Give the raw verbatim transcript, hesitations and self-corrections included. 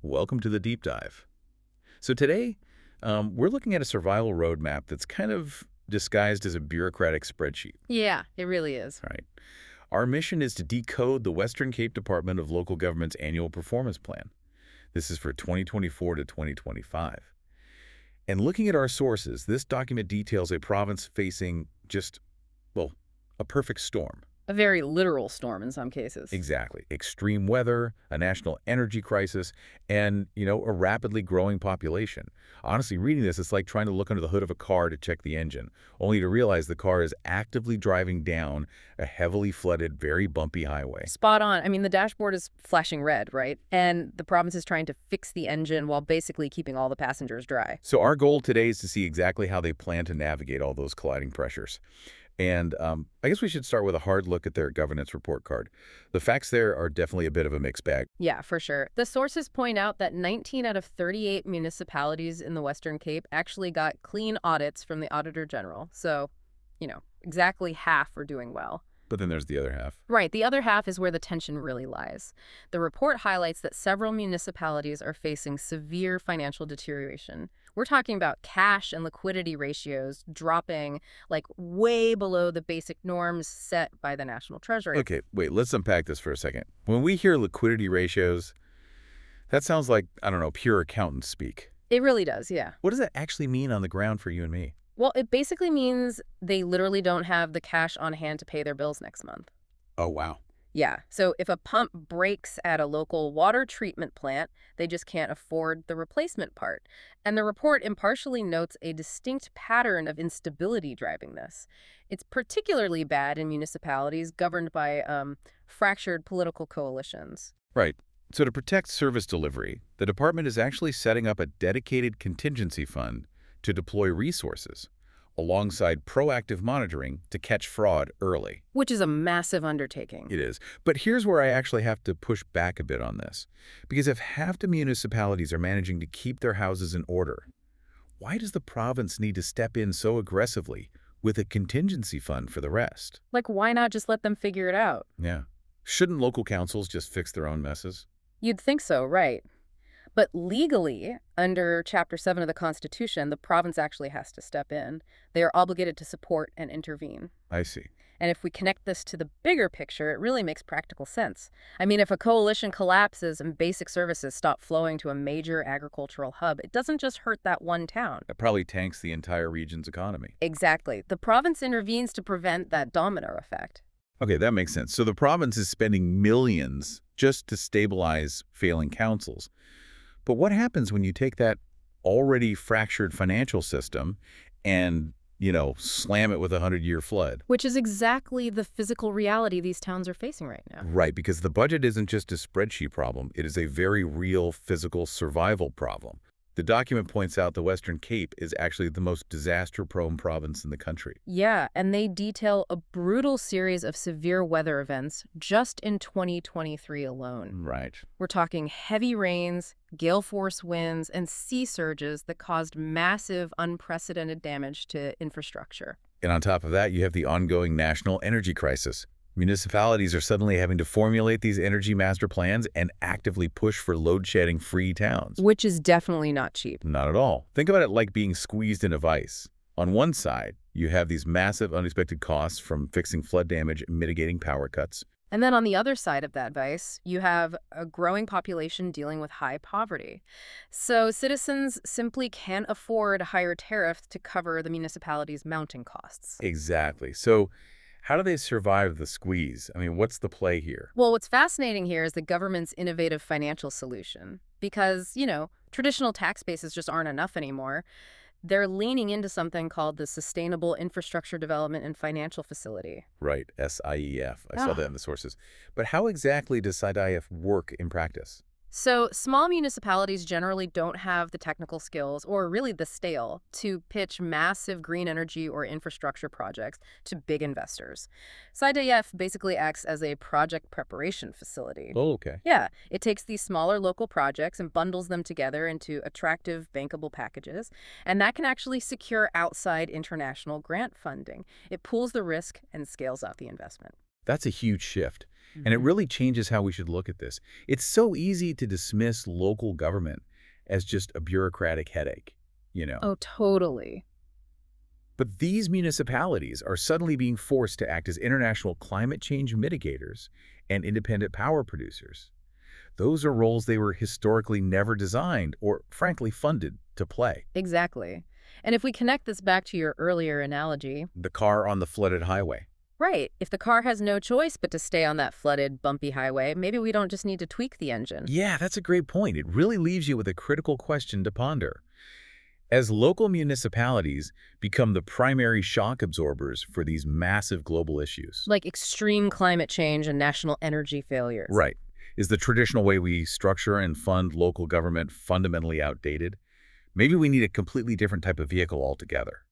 Welcome to the deep dive. So today, um, we're looking at a survival roadmap that's kind of disguised as a bureaucratic spreadsheet. Yeah, it really is. Right. Our mission is to decode the Western Cape Department of Local Government's annual performance plan. This is for twenty twenty-four to twenty twenty-five. And looking at our sources, this document details a province facing just, well, a perfect storm. A very literal storm in some cases. Exactly. Extreme weather, a national energy crisis, and, you know, a rapidly growing population. Honestly, reading this, it's like trying to look under the hood of a car to check the engine, only to realize the car is actively driving down a heavily flooded, very bumpy highway. Spot on. I mean, the dashboard is flashing red, right? And the province is trying to fix the engine while basically keeping all the passengers dry. So our goal today is to see exactly how they plan to navigate all those colliding pressures. And um, I guess we should start with a hard look at their governance report card. The facts there are definitely a bit of a mixed bag. Yeah, for sure. The sources point out that nineteen out of thirty-eight municipalities in the Western Cape actually got clean audits from the Auditor General. So, you know, exactly half are doing well. But then there's the other half. Right. The other half is where the tension really lies. The report highlights that several municipalities are facing severe financial deterioration. We're talking about cash and liquidity ratios dropping like way below the basic norms set by the National Treasury. Okay, wait, let's unpack this for a second. When we hear liquidity ratios, that sounds like, I don't know, pure accountant speak. It really does, yeah. What does that actually mean on the ground for you and me? Well, it basically means they literally don't have the cash on hand to pay their bills next month. Oh, wow. Yeah, so if a pump breaks at a local water treatment plant, they just can't afford the replacement part. And the report impartially notes a distinct pattern of instability driving this. It's particularly bad in municipalities governed by um, fractured political coalitions. Right. So to protect service delivery, the department is actually setting up a dedicated contingency fund to deploy resources alongside proactive monitoring to catch fraud early. Which is a massive undertaking. It is. But here's where I actually have to push back a bit on this. Because if half the municipalities are managing to keep their houses in order, why does the province need to step in so aggressively with a contingency fund for the rest? Like, why not just let them figure it out? Yeah. Shouldn't local councils just fix their own messes? You'd think so, right? But legally, under Chapter seven of the Constitution, the province actually has to step in. They are obligated to support and intervene. I see. And if we connect this to the bigger picture, it really makes practical sense. I mean, if a coalition collapses and basic services stop flowing to a major agricultural hub, it doesn't just hurt that one town. That probably tanks the entire region's economy. Exactly. The province intervenes to prevent that domino effect. Okay, that makes sense. So the province is spending millions just to stabilize failing councils. But what happens when you take that already fractured financial system and, you know, slam it with a hundred-year flood? Which is exactly the physical reality these towns are facing right now. Right, because the budget isn't just a spreadsheet problem. It is a very real physical survival problem. The document points out the Western Cape is actually the most disaster-prone province in the country. Yeah, and they detail a brutal series of severe weather events just in twenty twenty-three alone. Right. We're talking heavy rains, gale force winds, and sea surges that caused massive, unprecedented damage to infrastructure. And on top of that, you have the ongoing national energy crisis. Municipalities are suddenly having to formulate these energy master plans and actively push for load-shedding free towns. Which is definitely not cheap. Not at all. Think about it like being squeezed in a vice. On one side, you have these massive unexpected costs from fixing flood damage and mitigating power cuts. And then on the other side of that vice, you have a growing population dealing with high poverty. So citizens simply can't afford higher tariffs to cover the municipality's mounting costs. Exactly. So how do they survive the squeeze? I mean, what's the play here? Well, what's fascinating here is the government's innovative financial solution. Because, you know, traditional tax bases just aren't enough anymore. They're leaning into something called the Sustainable Infrastructure Development and Financial Facility. Right, S I E F. I saw Ah. that in the sources. But how exactly does S I D I F work in practice? So small municipalities generally don't have the technical skills, or really the scale, to pitch massive green energy or infrastructure projects to big investors. S I D I F basically acts as a project preparation facility. Oh, okay. Yeah, it takes these smaller local projects and bundles them together into attractive, bankable packages, and that can actually secure outside international grant funding. It pools the risk and scales out the investment. That's a huge shift. And it Mhm. really changes how we should look at this. It's so easy to dismiss local government as just a bureaucratic headache, you know. Oh, totally. But these municipalities are suddenly being forced to act as international climate change mitigators and independent power producers. Those are roles they were historically never designed or, frankly, funded to play. Exactly. And if we connect this back to your earlier analogy, The car on the flooded highway. right, if the car has no choice but to stay on that flooded, bumpy highway, maybe we don't just need to tweak the engine. Yeah, that's a great point. It really leaves you with a critical question to ponder. As local municipalities become the primary shock absorbers for these massive global issues. Like extreme climate change and national energy failures. Right. Is the traditional way we structure and fund local government fundamentally outdated? Maybe we need a completely different type of vehicle altogether.